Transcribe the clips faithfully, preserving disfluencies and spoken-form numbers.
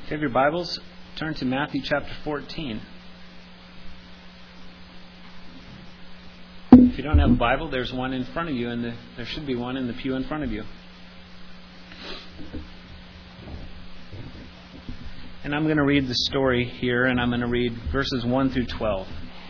If you have your Bibles, turn to Matthew chapter fourteen. If you don't have a Bible, there's one in front of you, and the, there should be one in the pew in front of you. And I'm going to read the story here, and I'm going to read verses one through twelve.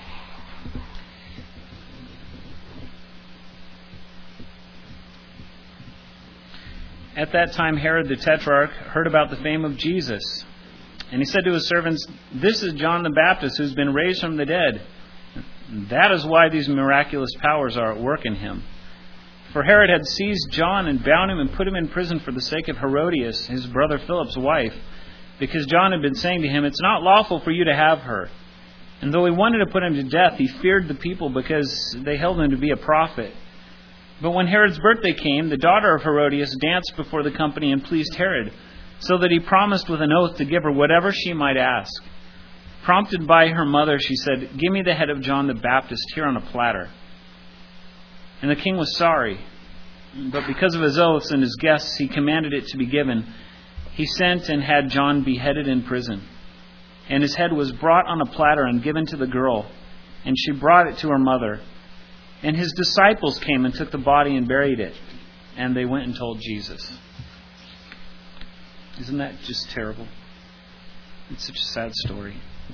At that time, Herod the Tetrarch heard about the fame of Jesus. And he said to his servants, "This is John the Baptist who's been raised from the dead. That is why these miraculous powers are at work in him." For Herod had seized John and bound him and put him in prison for the sake of Herodias, his brother Philip's wife, because John had been saying to him, "It's not lawful for you to have her." And though he wanted to put him to death, he feared the people because they held him to be a prophet. But when Herod's birthday came, the daughter of Herodias danced before the company and pleased Herod, so that he promised with an oath to give her whatever she might ask. Prompted by her mother, she said, "Give me the head of John the Baptist here on a platter." And the king was sorry, but because of his oaths and his guests, he commanded it to be given. He sent and had John beheaded in prison. And his head was brought on a platter and given to the girl, and she brought it to her mother. And his disciples came and took the body and buried it. And they went and told Jesus. Isn't that just terrible? It's such a sad story.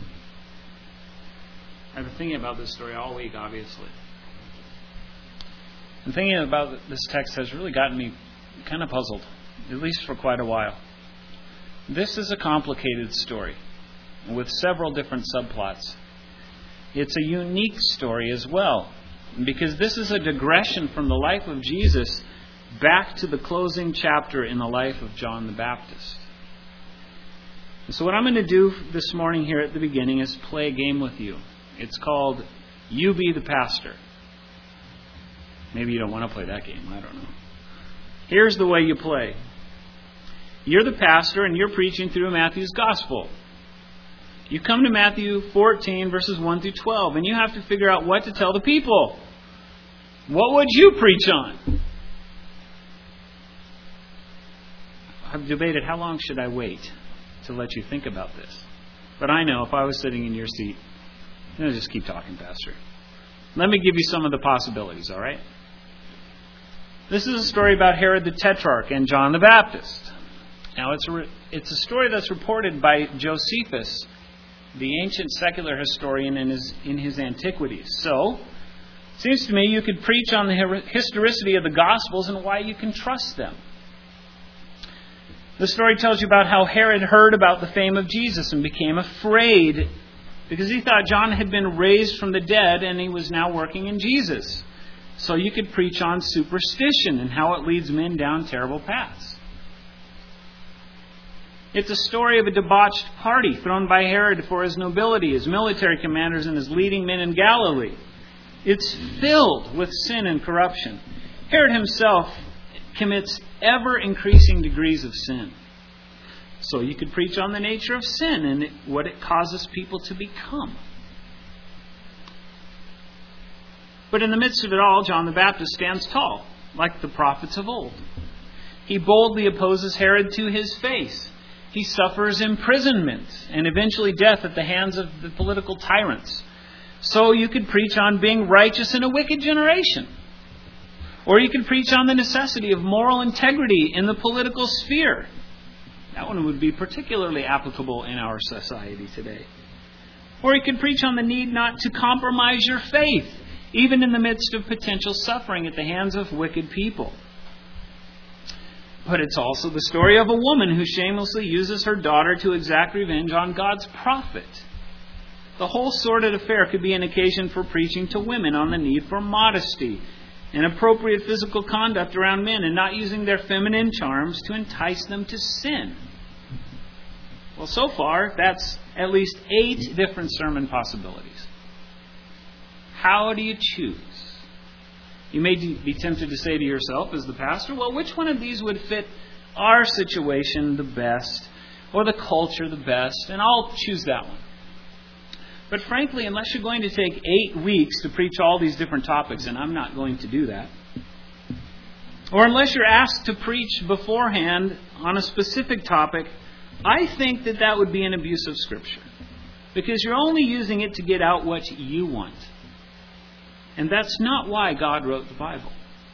I've been thinking about this story all week, obviously. And thinking about this text has really gotten me kind of puzzled, at least for quite a while. This is a complicated story with several different subplots. It's a unique story as well, because this is a digression from the life of Jesus back to the closing chapter in the life of John the Baptist. And so what I'm going to do this morning here at the beginning is play a game with you. It's called You Be the Pastor. Maybe you don't want to play that game. I don't know. Here's the way you play. You're the pastor and you're preaching through Matthew's Gospel. You come to Matthew fourteen, verses one through twelve, and you have to figure out what to tell the people. What would you preach on? I've debated how long should I wait to let you think about this. But I know if I was sitting in your seat, I'm going to just keep talking, Pastor. Let me give you some of the possibilities, all right? This is a story about Herod the Tetrarch and John the Baptist. Now, it's a, re- it's a story that's reported by Josephus, the ancient secular historian, in his, in his Antiquities. So, it seems to me you could preach on the historicity of the Gospels and why you can trust them. The story tells you about how Herod heard about the fame of Jesus and became afraid because he thought John had been raised from the dead and he was now working in Jesus. So you could preach on superstition and how it leads men down terrible paths. It's a story of a debauched party thrown by Herod for his nobility, his military commanders, and his leading men in Galilee. It's filled with sin and corruption. Herod himself commits ever-increasing degrees of sin. So you could preach on the nature of sin and what it causes people to become. But in the midst of it all, John the Baptist stands tall, like the prophets of old. He boldly opposes Herod to his face. He suffers imprisonment and eventually death at the hands of the political tyrants. So you could preach on being righteous in a wicked generation. Or you could preach on the necessity of moral integrity in the political sphere. That one would be particularly applicable in our society today. Or you could preach on the need not to compromise your faith, even in the midst of potential suffering at the hands of wicked people. But it's also the story of a woman who shamelessly uses her daughter to exact revenge on God's prophet. The whole sordid affair could be an occasion for preaching to women on the need for modesty and appropriate physical conduct around men and not using their feminine charms to entice them to sin. Well, so far, that's at least eight different sermon possibilities. How do you choose? You may be tempted to say to yourself as the pastor, well, which one of these would fit our situation the best or the culture the best? And I'll choose that one. But frankly, unless you're going to take eight weeks to preach all these different topics, and I'm not going to do that, or unless you're asked to preach beforehand on a specific topic, I think that that would be an abuse of Scripture, because you're only using it to get out what you want. And that's not why God wrote the Bible.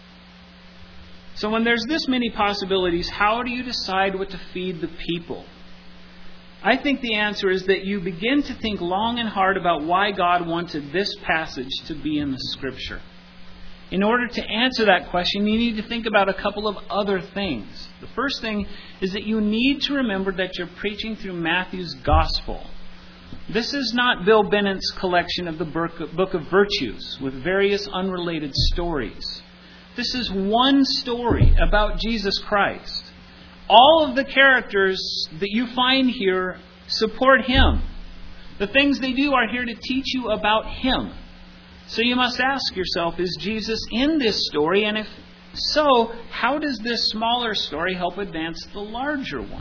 So when there's this many possibilities, how do you decide what to feed the people? I think the answer is that you begin to think long and hard about why God wanted this passage to be in the Scripture. In order to answer that question, you need to think about a couple of other things. The first thing is that you need to remember that you're preaching through Matthew's Gospel. This is not Bill Bennett's collection of the Book of Virtues with various unrelated stories. This is one story about Jesus Christ. All of the characters that you find here support Him. The things they do are here to teach you about Him. So you must ask yourself, is Jesus in this story? And if so, how does this smaller story help advance the larger one?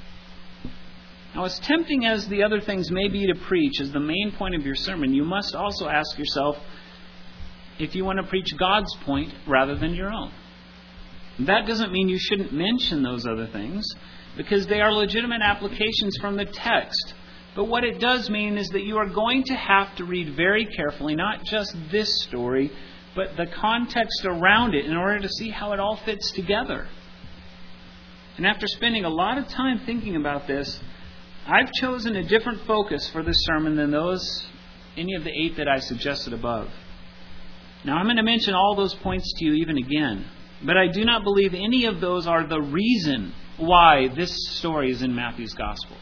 Now, as tempting as the other things may be to preach as the main point of your sermon, you must also ask yourself if you want to preach God's point rather than your own. That doesn't mean you shouldn't mention those other things, because they are legitimate applications from the text. But what it does mean is that you are going to have to read very carefully, not just this story, but the context around it in order to see how it all fits together. And after spending a lot of time thinking about this, I've chosen a different focus for this sermon than those, any of the eight that I suggested above. Now, I'm going to mention all those points to you even again, but I do not believe any of those are the reason why this story is in Matthew's Gospel.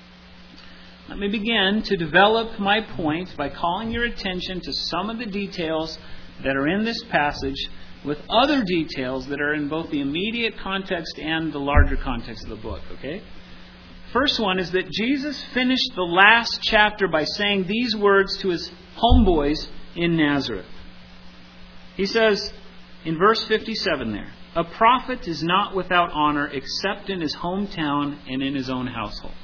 Let me begin to develop my point by calling your attention to some of the details that are in this passage with other details that are in both the immediate context and the larger context of the book. Okay? First one is that Jesus finished the last chapter by saying these words to his homeboys in Nazareth. He says in verse fifty-seven there, "A prophet is not without honor except in his hometown and in his own household."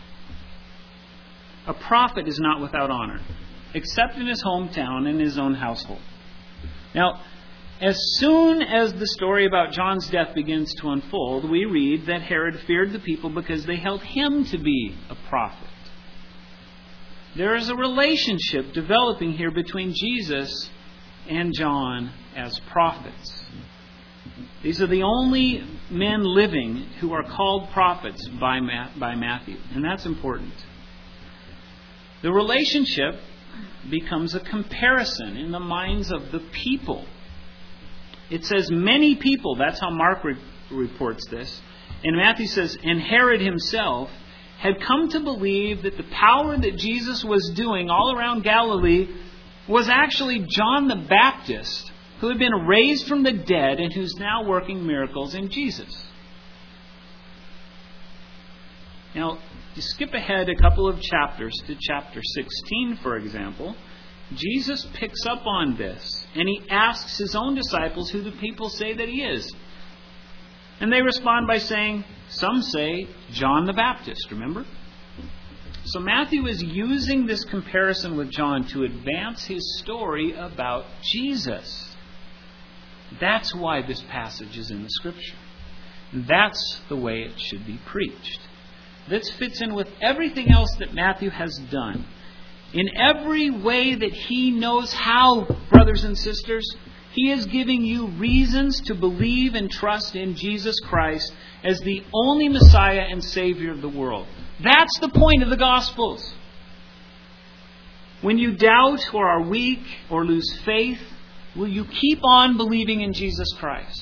A prophet is not without honor except in his hometown and in his own household. Now, as soon as the story about John's death begins to unfold, we read that Herod feared the people because they held him to be a prophet. There is a relationship developing here between Jesus and John as prophets. These are the only men living who are called prophets by by Matthew, and that's important. The relationship becomes a comparison in the minds of the people. It says many people, that's how Mark re- reports this. And Matthew says, and Herod himself had come to believe that the power that Jesus was doing all around Galilee was actually John the Baptist, who had been raised from the dead and who's now working miracles in Jesus. Now, you skip ahead a couple of chapters to chapter sixteen, for example. Jesus picks up on this, and he asks his own disciples who the people say that he is. And they respond by saying, some say, John the Baptist, remember? So Matthew is using this comparison with John to advance his story about Jesus. That's why this passage is in the Scripture. That's the way it should be preached. This fits in with everything else that Matthew has done. In every way that he knows how, brothers and sisters, he is giving you reasons to believe and trust in Jesus Christ as the only Messiah and Savior of the world. That's the point of the Gospels. When you doubt or are weak or lose faith, will you keep on believing in Jesus Christ?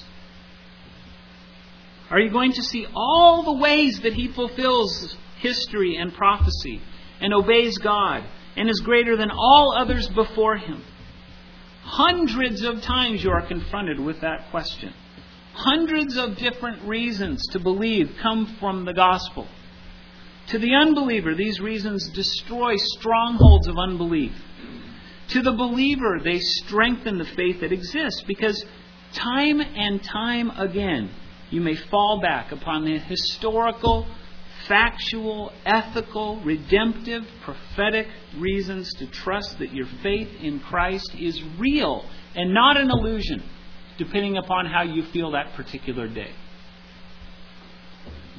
Are you going to see all the ways that he fulfills history and prophecy and obeys God and is greater than all others before him? Hundreds of times you are confronted with that question. Hundreds of different reasons to believe come from the gospel. To the unbeliever, these reasons destroy strongholds of unbelief. To the believer, they strengthen the faith that exists, because time and time again, you may fall back upon the historical, factual, ethical, redemptive, prophetic reasons to trust that your faith in Christ is real and not an illusion, depending upon how you feel that particular day.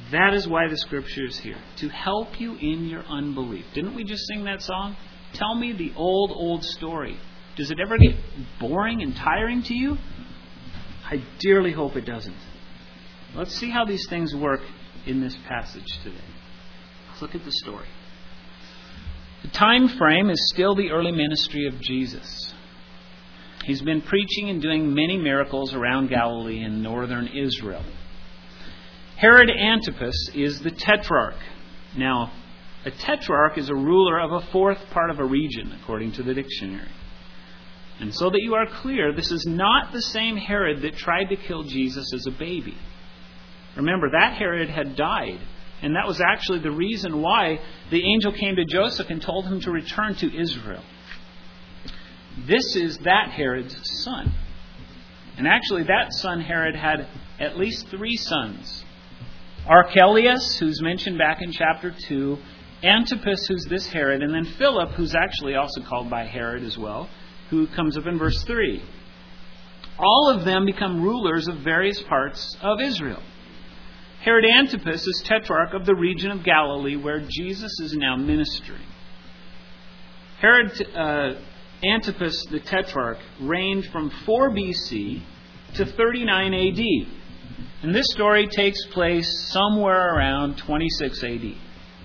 That is why the Scripture is here, to help you in your unbelief. Didn't we just sing that song? Tell me the old, old story. Does it ever get boring and tiring to you? I dearly hope it doesn't. Let's see how these things work in this passage today. Let's look at the story. The time frame is still the early ministry of Jesus. He's been preaching and doing many miracles around Galilee and northern Israel. Herod Antipas is the tetrarch. Now, a tetrarch is a ruler of a fourth part of a region, according to the dictionary. And so that you are clear, this is not the same Herod that tried to kill Jesus as a baby. Remember, that Herod had died. And that was actually the reason why the angel came to Joseph and told him to return to Israel. This is that Herod's son. And actually, that son Herod had at least three sons. Archelaus, who's mentioned back in chapter two. Antipas, who's this Herod. And then Philip, who's actually also called by Herod as well, who comes up in verse three. All of them become rulers of various parts of Israel. Herod Antipas is tetrarch of the region of Galilee where Jesus is now ministering. Herod uh, Antipas the tetrarch reigned from four B C to thirty-nine A D. And this story takes place somewhere around twenty-six A D.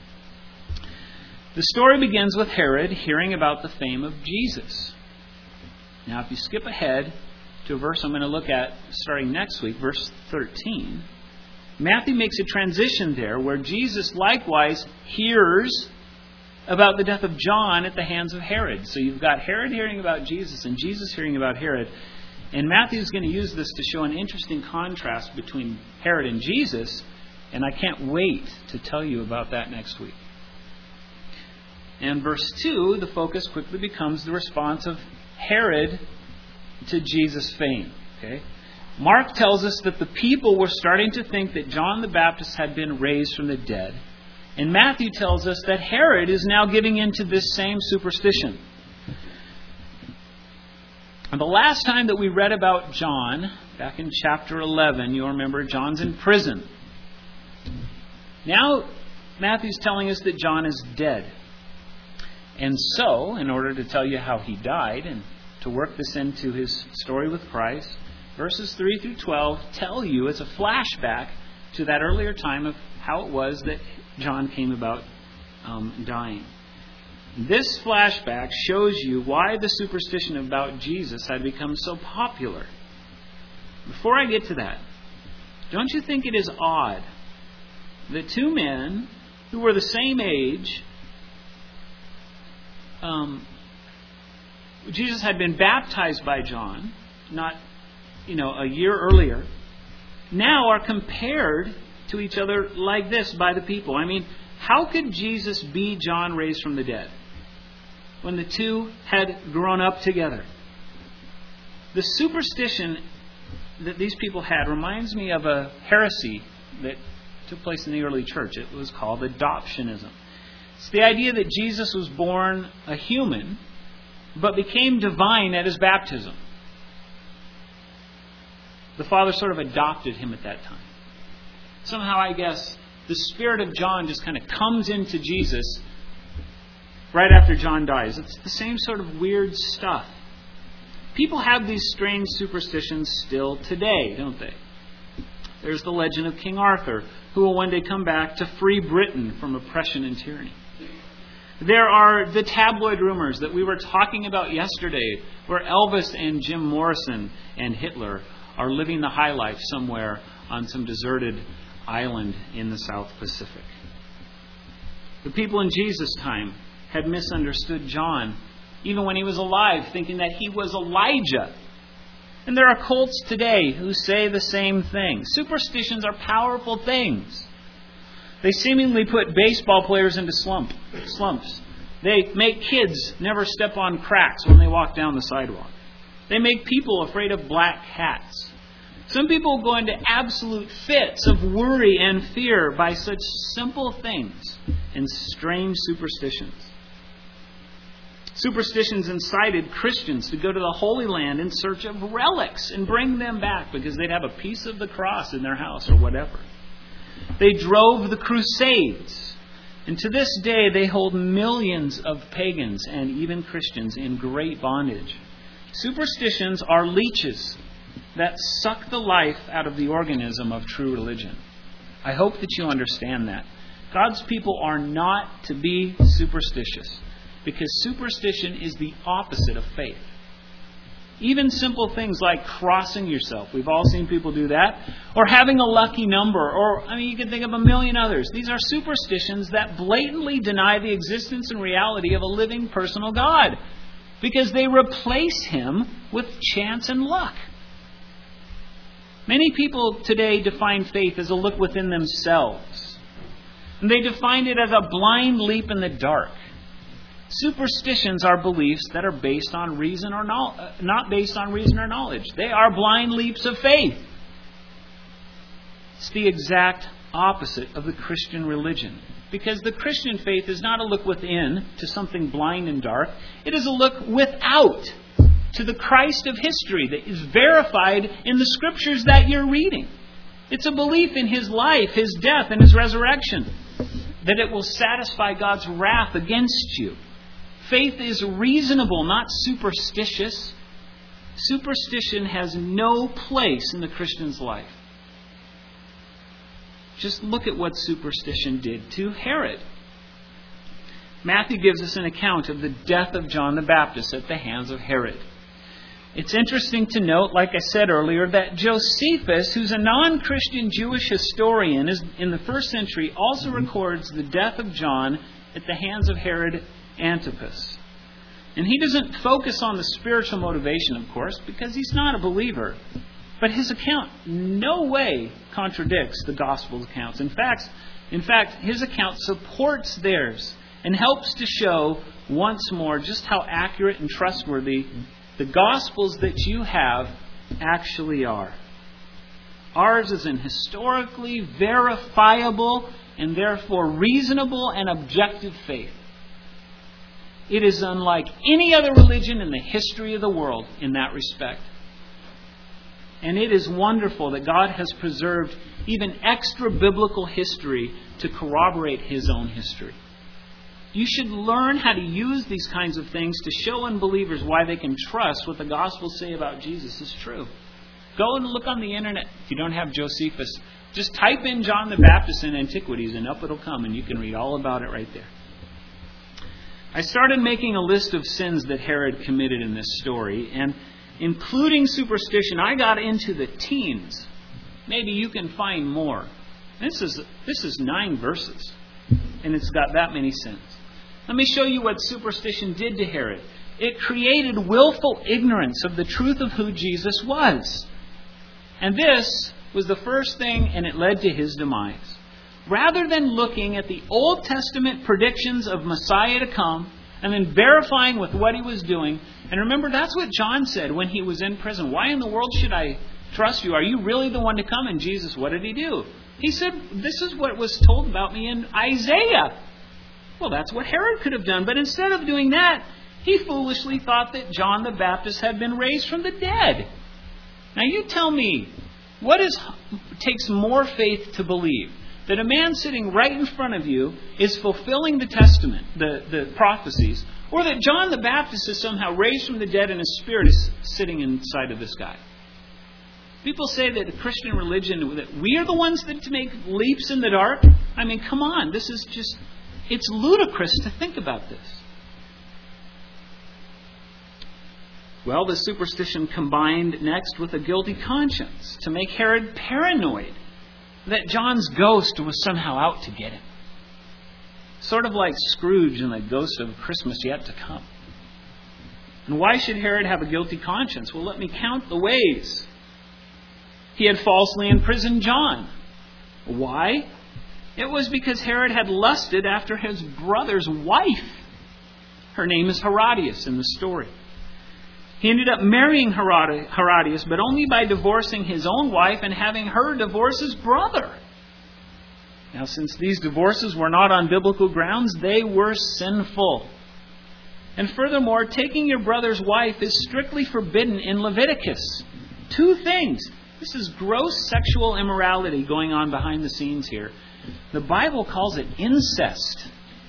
The story begins with Herod hearing about the fame of Jesus. Now, if you skip ahead to a verse I'm going to look at starting next week, verse thirteen, Matthew makes a transition there where Jesus likewise hears about the death of John at the hands of Herod. So you've got Herod hearing about Jesus and Jesus hearing about Herod. And Matthew is going to use this to show an interesting contrast between Herod and Jesus. And I can't wait to tell you about that next week. And verse two, the focus quickly becomes the response of Herod to Jesus' fame. Okay? Mark tells us that the people were starting to think that John the Baptist had been raised from the dead. And Matthew tells us that Herod is now giving in to this same superstition. And the last time that we read about John, back in chapter eleven, you'll remember John's in prison. Now, Matthew's telling us that John is dead. And so, in order to tell you how he died and to work this into his story with Christ, verses three through twelve tell you, it's a flashback to that earlier time of how it was that John came about um, dying. This flashback shows you why the superstition about Jesus had become so popular. Before I get to that, don't you think it is odd that two men who were the same age, um, Jesus had been baptized by John, not, you know, a year earlier, now are compared to each other like this by the people. I mean, how could Jesus be John raised from the dead when the two had grown up together? The superstition that these people had reminds me of a heresy that took place in the early church. It was called adoptionism. It's the idea that Jesus was born a human, but became divine at his baptism. The Father sort of adopted him at that time. Somehow, I guess, the spirit of John just kind of comes into Jesus right after John dies. It's the same sort of weird stuff. People have these strange superstitions still today, don't they? There's the legend of King Arthur, who will one day come back to free Britain from oppression and tyranny. There are the tabloid rumors that we were talking about yesterday, where Elvis and Jim Morrison and Hitler are living the high life somewhere on some deserted island in the South Pacific. The people in Jesus' time had misunderstood John, even when he was alive, thinking that he was Elijah. And there are cults today who say the same thing. Superstitions are powerful things. They seemingly put baseball players into slump, slumps. They make kids never step on cracks when they walk down the sidewalk. They make people afraid of black cats. Some people go into absolute fits of worry and fear by such simple things and strange superstitions. Superstitions incited Christians to go to the Holy Land in search of relics and bring them back because they'd have a piece of the cross in their house or whatever. They drove the Crusades. And to this day, they hold millions of pagans and even Christians in great bondage. Superstitions are leeches that suck the life out of the organism of true religion. I hope that you understand that. God's people are not to be superstitious, because superstition is the opposite of faith. Even simple things like crossing yourself. We've all seen people do that. Or having a lucky number. Or, I mean, you can think of a million others. These are superstitions that blatantly deny the existence and reality of a living personal God, because they replace Him with chance and luck. Many people today define faith as a look within themselves. And they define it as a blind leap in the dark. Superstitions are beliefs that are based on reason or no, uh, not based on reason or knowledge. They are blind leaps of faith. It's the exact opposite of the Christian religion. Because the Christian faith is not a look within to something blind and dark. It is a look without to the Christ of history that is verified in the Scriptures that you're reading. It's a belief in His life, His death, and His resurrection, that it will satisfy God's wrath against you. Faith is reasonable, not superstitious. Superstition has no place in the Christian's life. Just look at what superstition did to Herod. Matthew gives us an account of the death of John the Baptist at the hands of Herod. It's interesting to note, like I said earlier, that Josephus, who's a non-Christian Jewish historian in the first century, also records the death of John at the hands of Herod Antipas. And he doesn't focus on the spiritual motivation, of course, because he's not a believer. But his account no way contradicts the Gospel's accounts. In fact, in fact, his account supports theirs and helps to show once more just how accurate and trustworthy the Gospels that you have actually are. Ours is an historically verifiable and therefore reasonable and objective faith. It is unlike any other religion in the history of the world in that respect. And it is wonderful that God has preserved even extra-biblical history to corroborate His own history. You should learn how to use these kinds of things to show unbelievers why they can trust what the Gospels say about Jesus is true. Go and look on the internet. If you don't have Josephus, just type in John the Baptist in Antiquities and up it'll come and you can read all about it right there. I started making a list of sins that Herod committed in this story, and including superstition, I got into the teens. Maybe you can find more. This is this is nine verses, and it's got that many sins. Let me show you what superstition did to Herod. It created willful ignorance of the truth of who Jesus was. And this was the first thing, and it led to His demise. Rather than looking at the Old Testament predictions of Messiah to come and then verifying with what He was doing, and remember, that's what John said when he was in prison. Why in the world should I trust you? Are you really the one to come? And Jesus, what did He do? He said, this is what was told about me in Isaiah. Well, that's what Herod could have done. But instead of doing that, he foolishly thought that John the Baptist had been raised from the dead. Now you tell me, what is takes more faith to believe? That a man sitting right in front of you is fulfilling the Testament, the, the prophecies, or that John the Baptist is somehow raised from the dead and His Spirit is sitting inside of this guy? People say that the Christian religion, that we are the ones that to make leaps in the dark. I mean, come on, this is just, it's ludicrous to think about this. Well, the superstition combined next with a guilty conscience to make Herod paranoid that John's ghost was somehow out to get him. Sort of like Scrooge and the ghost of Christmas yet to come. And why should Herod have a guilty conscience? Well, let me count the ways. He had falsely imprisoned John. Why? It was because Herod had lusted after his brother's wife. Her name is Herodias in the story. He ended up marrying Herodias, but only by divorcing his own wife and having her divorce his brother. Now, since these divorces were not on biblical grounds, they were sinful. And furthermore, taking your brother's wife is strictly forbidden in Leviticus. Two things. This is gross sexual immorality going on behind the scenes here. The Bible calls it incest.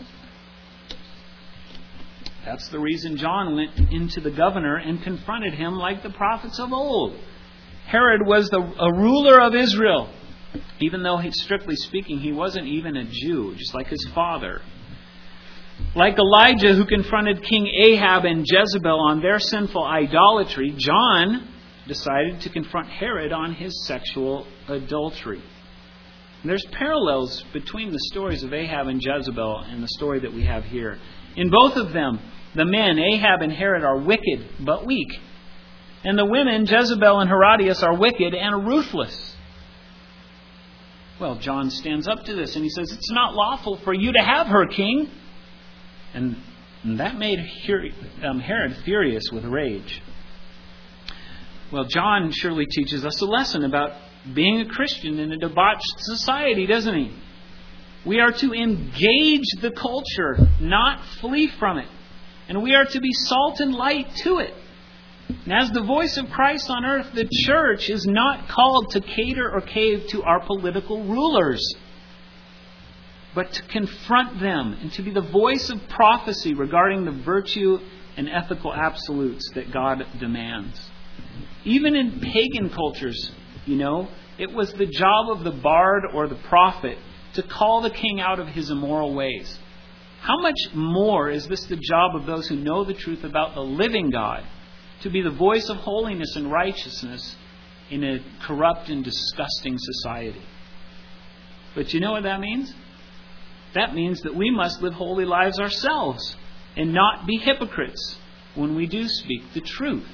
That's the reason John went into the governor and confronted him like the prophets of old. Herod was the, a ruler of Israel. Even though, he, strictly speaking, he wasn't even a Jew, just like his father. Like Elijah, who confronted King Ahab and Jezebel on their sinful idolatry, John decided to confront Herod on his sexual adultery. And there's parallels between the stories of Ahab and Jezebel and the story that we have here. In both of them, the men, Ahab and Herod, are wicked but weak. And the women, Jezebel and Herodias, are wicked and ruthless. Well, John stands up to this and he says, "It's not lawful for you to have her, king." And that made Herod furious with rage. Well, John surely teaches us a lesson about being a Christian in a debauched society, doesn't he? We are to engage the culture, not flee from it. And we are to be salt and light to it. And as the voice of Christ on earth, the church is not called to cater or cave to our political rulers, but to confront them and to be the voice of prophecy regarding the virtue and ethical absolutes that God demands. Even in pagan cultures, you know, it was the job of the bard or the prophet to call the king out of his immoral ways. How much more is this the job of those who know the truth about the living God, to be the voice of holiness and righteousness in a corrupt and disgusting society? But you know what that means? That means that we must live holy lives ourselves and not be hypocrites when we do speak the truth.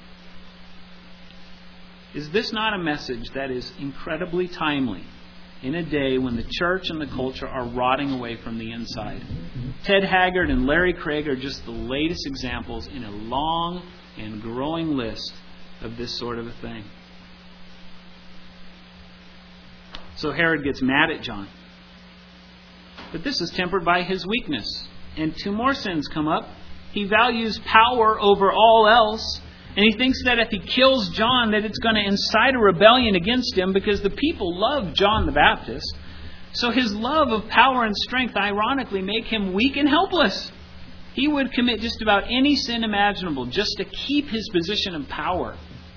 Is this not a message that is incredibly timely in a day when the church and the culture are rotting away from the inside? Ted Haggard and Larry Craig are just the latest examples in a long and growing list of this sort of a thing. So Herod gets mad at John. But this is tempered by his weakness. And two more sins come up. He values power over all else. And he thinks that if he kills John, that it's going to incite a rebellion against him because the people love John the Baptist. So his love of power and strength, ironically, make him weak and helpless. He would commit just about any sin imaginable just to keep his position of power.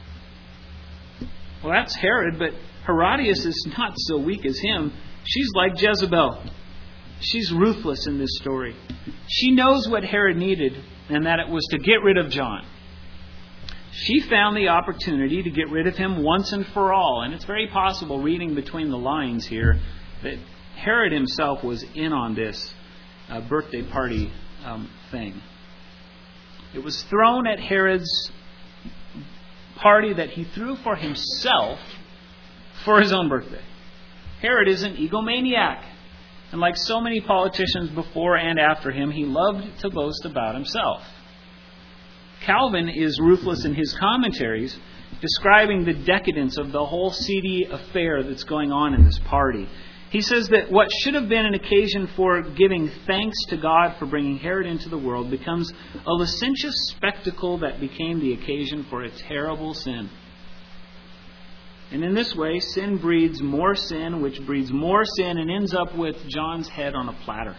Well, that's Herod, but Herodias is not so weak as him. She's like Jezebel. She's ruthless in this story. She knows what Herod needed, and that it was to get rid of John. She found the opportunity to get rid of him once and for all. And it's very possible, reading between the lines here, that Herod himself was in on this uh, birthday party um, thing. It was thrown at Herod's party that he threw for himself for his own birthday. Herod is an egomaniac. And like so many politicians before and after him, he loved to boast about himself. Calvin is ruthless in his commentaries, describing the decadence of the whole seedy affair that's going on in this party. He says that what should have been an occasion for giving thanks to God for bringing Herod into the world becomes a licentious spectacle that became the occasion for a terrible sin. And in this way, sin breeds more sin, which breeds more sin, and ends up with John's head on a platter.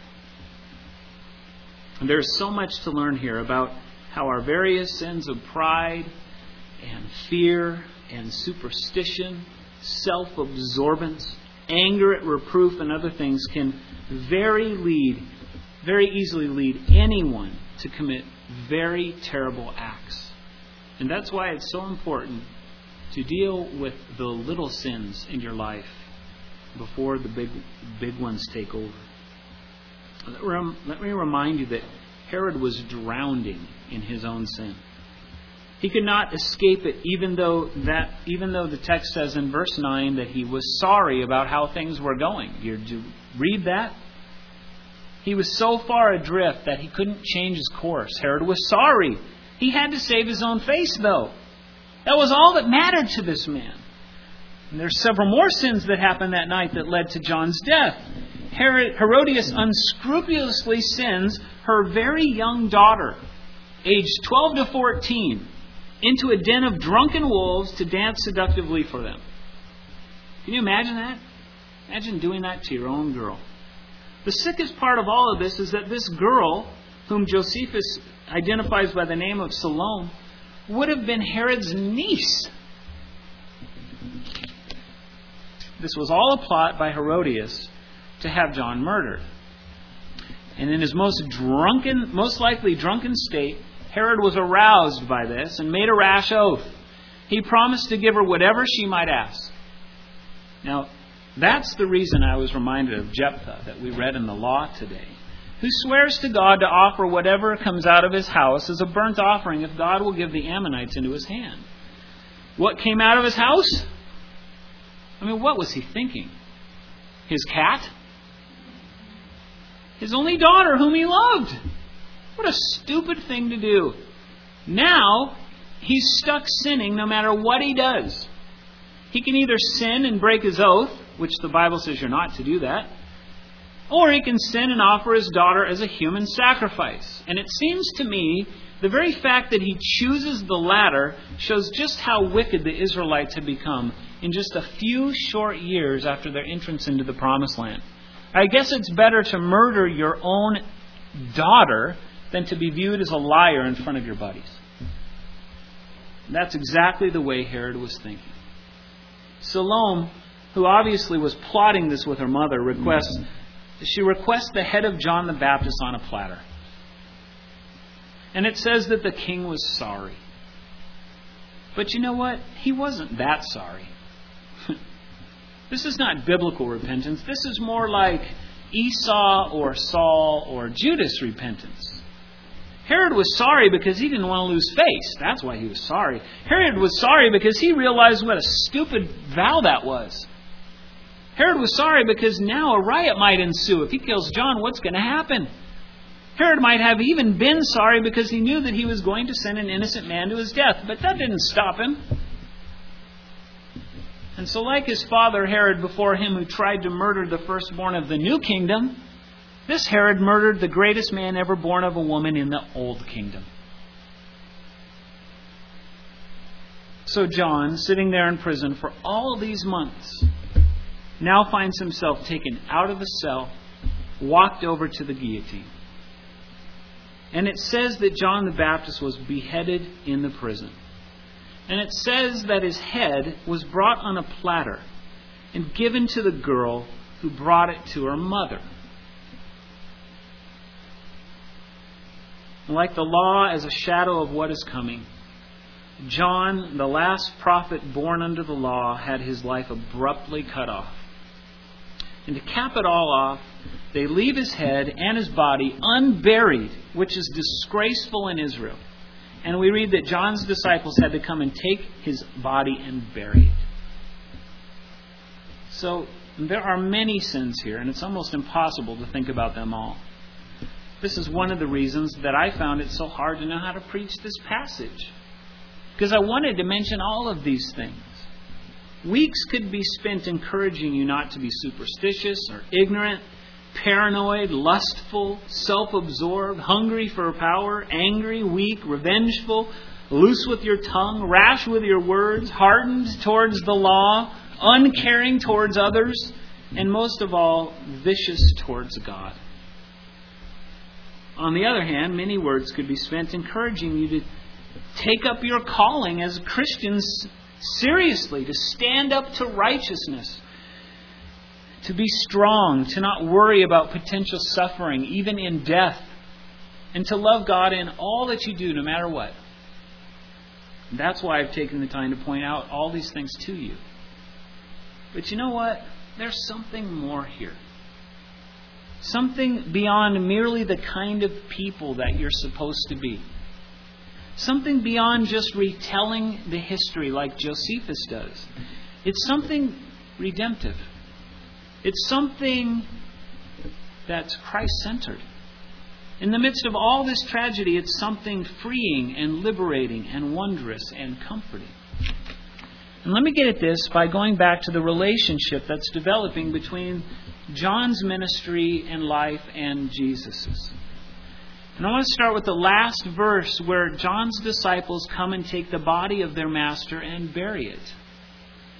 And there's so much to learn here about how our various sins of pride and fear and superstition, self-absorbance, anger at reproof, and other things can very lead, very easily lead anyone to commit very terrible acts. And that's why it's so important to deal with the little sins in your life before the big, big ones take over. Let me remind you that Herod was drowning in his own sin. He could not escape it, even though that, even though the text says in verse nine that he was sorry about how things were going. Did you read that? He was so far adrift that he couldn't change his course. Herod was sorry. He had to save his own face, though. That was all that mattered to this man. And there's several more sins that happened that night that led to John's death. Herod, Herodias unscrupulously sends her very young daughter, aged twelve to fourteen, into a den of drunken wolves to dance seductively for them. Can you imagine that? Imagine doing that to your own girl. The sickest part of all of this is that this girl, whom Josephus identifies by the name of Salome, would have been Herod's niece. This was all a plot by Herodias to have John murdered. And in his most drunken, most likely drunken state, Herod was aroused by this and made a rash oath. He promised to give her whatever she might ask. Now, that's the reason I was reminded of Jephthah that we read in the law today, who swears to God to offer whatever comes out of his house as a burnt offering if God will give the Ammonites into his hand. What came out of his house? I mean, what was he thinking? His cat? His only daughter whom he loved. What a stupid thing to do. Now, he's stuck sinning no matter what he does. He can either sin and break his oath, which the Bible says you're not to do that, or he can sin and offer his daughter as a human sacrifice. And it seems to me, the very fact that he chooses the latter shows just how wicked the Israelites had become in just a few short years after their entrance into the Promised Land. I guess it's better to murder your own daughter than to be viewed as a liar in front of your buddies. That's exactly the way Herod was thinking. Salome, who obviously was plotting this with her mother, requests she requests the head of John the Baptist on a platter. And it says that the king was sorry. But you know what? He wasn't that sorry. This is not biblical repentance. This is more like Esau or Saul or Judas repentance. Herod was sorry because he didn't want to lose face. That's why he was sorry. Herod was sorry because he realized what a stupid vow that was. Herod was sorry because now a riot might ensue. If he kills John, what's going to happen? Herod might have even been sorry because he knew that he was going to send an innocent man to his death. But that didn't stop him. And so like his father Herod before him, who tried to murder the firstborn of the new kingdom, this Herod murdered the greatest man ever born of a woman in the old kingdom. So John, sitting there in prison for all these months, now finds himself taken out of the cell, walked over to the guillotine. And it says that John the Baptist was beheaded in the prison. And it says that his head was brought on a platter and given to the girl who brought it to her mother. Like the law as a shadow of what is coming, John, the last prophet born under the law, had his life abruptly cut off. And to cap it all off, they leave his head and his body unburied, which is disgraceful in Israel. And we read that John's disciples had to come and take his body and bury it. So there are many sins here, and it's almost impossible to think about them all. This is one of the reasons that I found it so hard to know how to preach this passage. Because I wanted to mention all of these things. Weeks could be spent encouraging you not to be superstitious or ignorant, paranoid, lustful, self-absorbed, hungry for power, angry, weak, revengeful, loose with your tongue, rash with your words, hardened towards the law, uncaring towards others, and most of all, vicious towards God. On the other hand, many words could be spent encouraging you to take up your calling as Christians seriously, to stand up to righteousness, to be strong, to not worry about potential suffering, even in death, and to love God in all that you do, no matter what. That's why I've taken the time to point out all these things to you. But you know what? There's something more here. Something beyond merely the kind of people that you're supposed to be. Something beyond just retelling the history like Josephus does. It's something redemptive. It's something that's Christ-centered. In the midst of all this tragedy, it's something freeing and liberating and wondrous and comforting. And let me get at this by going back to the relationship that's developing between John's ministry and life and Jesus's. And I want to start with the last verse where John's disciples come and take the body of their master and bury it.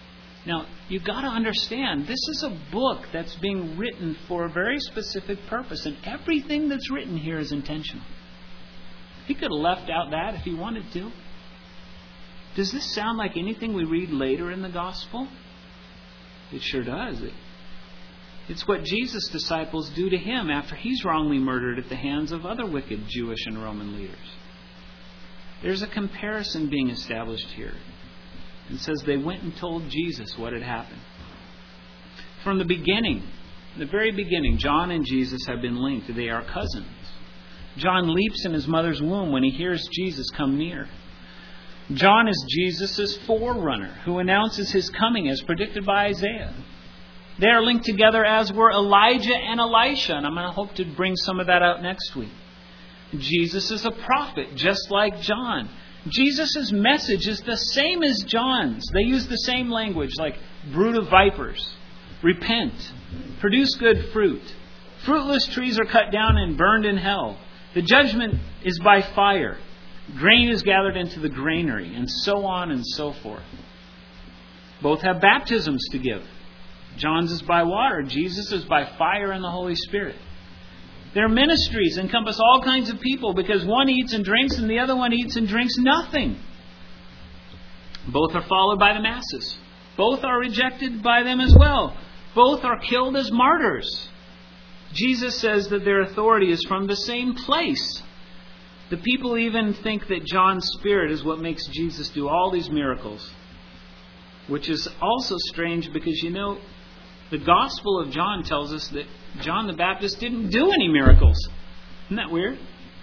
Now, you've got to understand, this is a book that's being written for a very specific purpose, and everything that's written here is intentional. He could have left out that if he wanted to. Does this sound like anything we read later in the Gospel? It sure does. It, it's what Jesus' disciples do to him after he's wrongly murdered at the hands of other wicked Jewish and Roman leaders. There's a comparison being established here. It says they went and told Jesus what had happened. From the beginning, the very beginning, John and Jesus have been linked. They are cousins. John leaps in his mother's womb when he hears Jesus come near. John is Jesus' forerunner who announces his coming as predicted by Isaiah. They are linked together as were Elijah and Elisha, and I'm going to hope to bring some of that out next week. Jesus is a prophet, just like John. Jesus' message is the same as John's. They use the same language, like brood of vipers, repent, produce good fruit. Fruitless trees are cut down and burned in hell. The judgment is by fire. Grain is gathered into the granary, and so on and so forth. Both have baptisms to give. John's is by water. Jesus is by fire and the Holy Spirit. Their ministries encompass all kinds of people because one eats and drinks and the other one eats and drinks nothing. Both are followed by the masses. Both are rejected by them as well. Both are killed as martyrs. Jesus says that their authority is from the same place. The people even think that John's spirit is what makes Jesus do all these miracles. Which is also strange because, you know, the Gospel of John tells us that John the Baptist didn't do any miracles. Isn't that weird?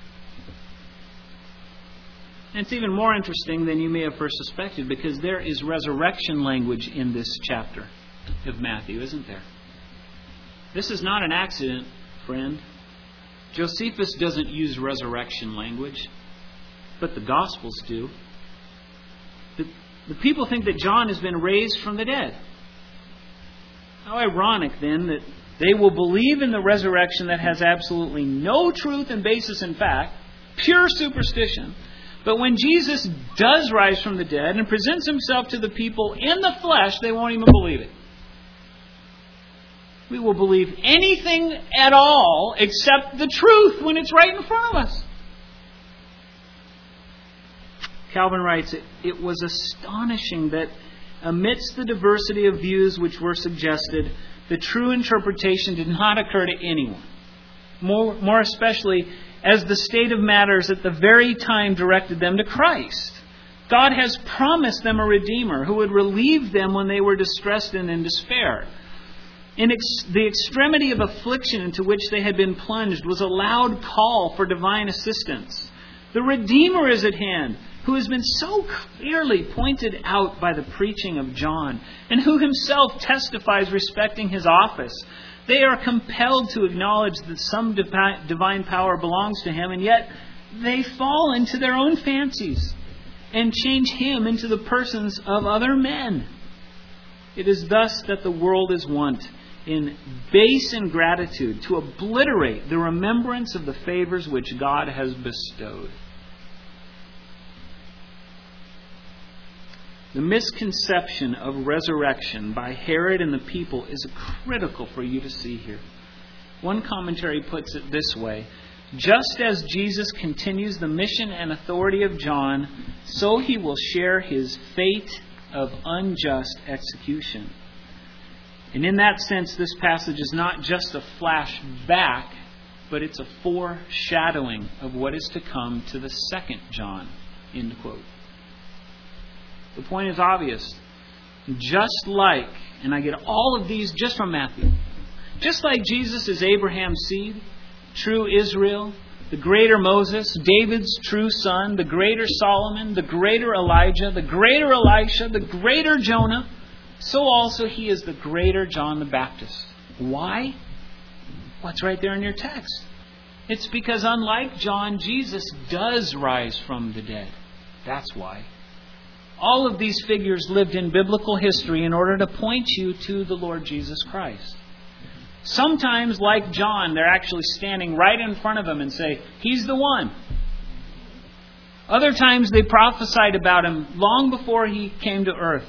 And it's even more interesting than you may have first suspected because there is resurrection language in this chapter of Matthew, isn't there? This is not an accident, friend. Josephus doesn't use resurrection language, but the Gospels do. The, the people think that John has been raised from the dead. How ironic, then, that they will believe in the resurrection that has absolutely no truth and basis in fact, pure superstition. But when Jesus does rise from the dead and presents himself to the people in the flesh, they won't even believe it. We will believe anything at all except the truth when it's right in front of us. Calvin writes, it, it was astonishing that amidst the diversity of views which were suggested, the true interpretation did not occur to anyone. More, more especially as the state of matters at the very time directed them to Christ. God has promised them a Redeemer who would relieve them when they were distressed and in despair. In ex- the extremity of affliction into which they had been plunged was a loud call for divine assistance. The Redeemer is at hand, who has been so clearly pointed out by the preaching of John, and who himself testifies respecting his office. They are compelled to acknowledge that some divi- divine power belongs to him, and yet they fall into their own fancies and change him into the persons of other men. It is thus that the world is wont, in base ingratitude, to obliterate the remembrance of the favors which God has bestowed. The misconception of resurrection by Herod and the people is critical for you to see here. One commentary puts it this way: just as Jesus continues the mission and authority of John, so he will share his fate of unjust execution. And in that sense, this passage is not just a flash back, but it's a foreshadowing of what is to come to the second John. End quote. The point is obvious. Just like, and I get all of these just from Matthew, just like Jesus is Abraham's seed, true Israel, the greater Moses, David's true son, the greater Solomon, the greater Elijah, the greater Elisha, the greater Jonah, so also he is the greater John the Baptist. Why? What's right there in your text? It's because unlike John, Jesus does rise from the dead. That's why. All of these figures lived in biblical history in order to point you to the Lord Jesus Christ. Sometimes, like John, they're actually standing right in front of him and say, he's the one. Other times they prophesied about him long before he came to earth.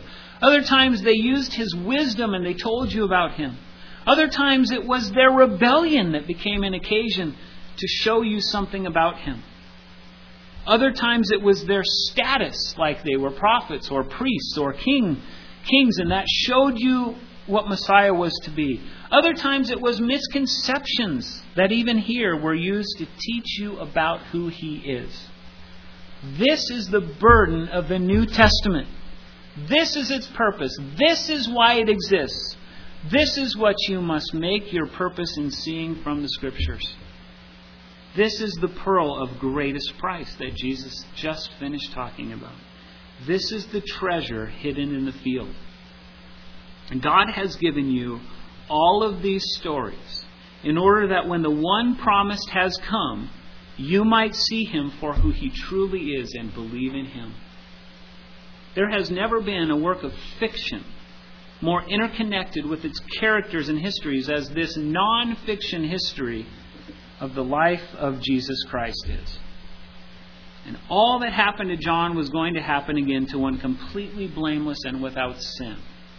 Other times they used His wisdom and they told you about Him. Other times it was their rebellion that became an occasion to show you something about Him. Other times it was their status, like they were prophets or priests or king, kings, and that showed you what Messiah was to be. Other times it was misconceptions that even here were used to teach you about who He is. This is the burden of the New Testament. This is its purpose. This is why it exists. This is what you must make your purpose in seeing from the Scriptures. This is the pearl of greatest price that Jesus just finished talking about. This is the treasure hidden in the field. And God has given you all of these stories in order that when the one promised has come, you might see Him for who He truly is and believe in Him. There has never been a work of fiction more interconnected with its characters and histories as this non-fiction history of the life of Jesus Christ is. And all that happened to John was going to happen again to one completely blameless and without sin.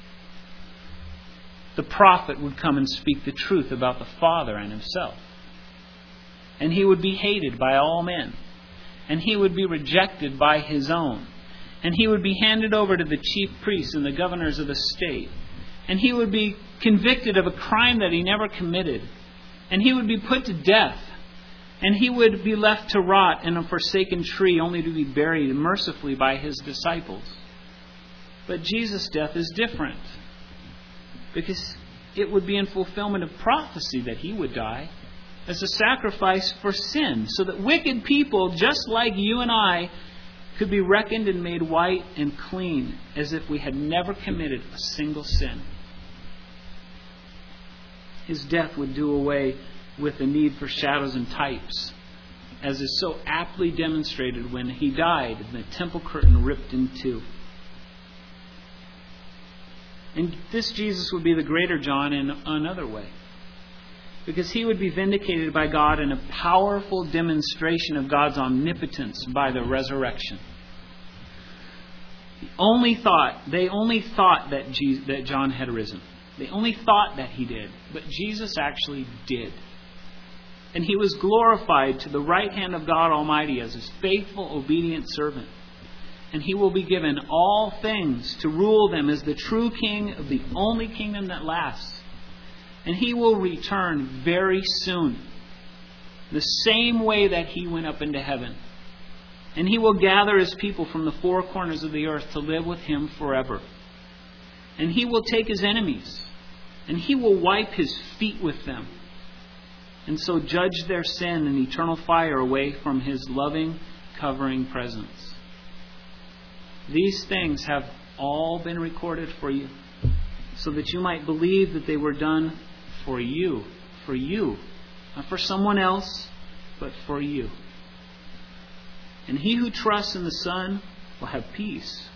The prophet would come and speak the truth about the Father and Himself. And he would be hated by all men. And he would be rejected by his own. And he would be handed over to the chief priests and the governors of the state. And he would be convicted of a crime that he never committed. And he would be put to death. And he would be left to rot in a forsaken tree, only to be buried mercifully by his disciples. But Jesus' death is different, because it would be in fulfillment of prophecy that He would die as a sacrifice for sin, so that wicked people, just like you and I, could be reckoned and made white and clean, as if we had never committed a single sin. His death would do away with the need for shadows and types, as is so aptly demonstrated when He died and the temple curtain ripped in two. And this Jesus would be the greater John in another way, because He would be vindicated by God in a powerful demonstration of God's omnipotence by the resurrection. The only thought, they only thought that, Jesus, that John had risen. They only thought that he did, but Jesus actually did. And He was glorified to the right hand of God Almighty as His faithful, obedient servant. And He will be given all things to rule them as the true King of the only kingdom that lasts. And He will return very soon, the same way that He went up into heaven. And He will gather His people from the four corners of the earth to live with Him forever. And He will take His enemies, and He will wipe His feet with them, and so judge their sin in eternal fire away from His loving, covering presence. These things have all been recorded for you, so that you might believe that they were done for you, for you, not for someone else, but for you. And he who trusts in the Son will have peace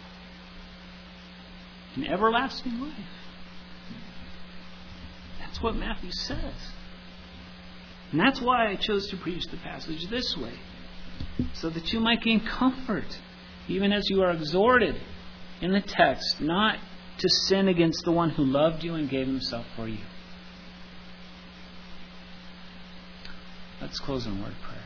and everlasting life. That's what Matthew says. And that's why I chose to preach the passage this way, so that you might gain comfort, even as you are exhorted in the text, not to sin against the one who loved you and gave Himself for you. Let's close in word prayer.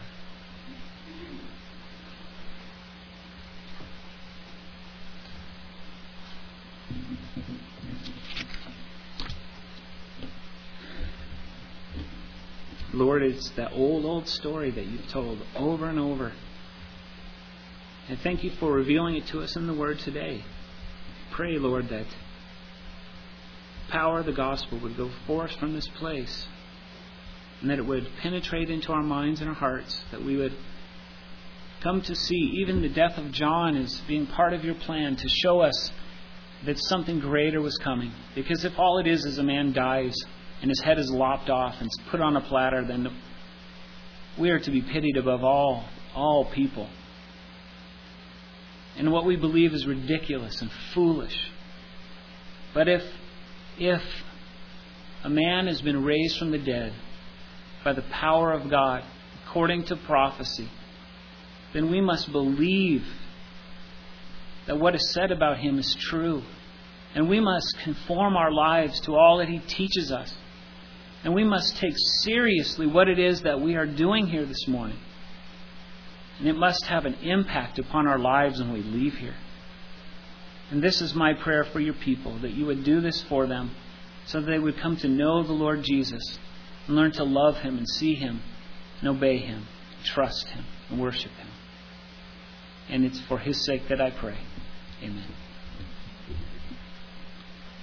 Lord, it's that old, old story that you've told over and over. And thank You for revealing it to us in the Word today. Pray, Lord, that the power of the gospel would go forth from this place, and that it would penetrate into our minds and our hearts, that we would come to see even the death of John as being part of Your plan to show us that something greater was coming. Because if all it is is a man dies and his head is lopped off and put on a platter, then we are to be pitied above all, all people. And what we believe is ridiculous and foolish. But if, if a man has been raised from the dead by the power of God, according to prophecy, then we must believe that what is said about him is true, And we must conform our lives to all that He teaches us. And we must take seriously what it is that we are doing here this morning. And it must have an impact upon our lives when we leave here. And this is my prayer for your people, that you would do this for them so that they would come to know the Lord Jesus and learn to love Him and see Him and obey Him, trust Him and worship Him. And it's for His sake that I pray. Amen.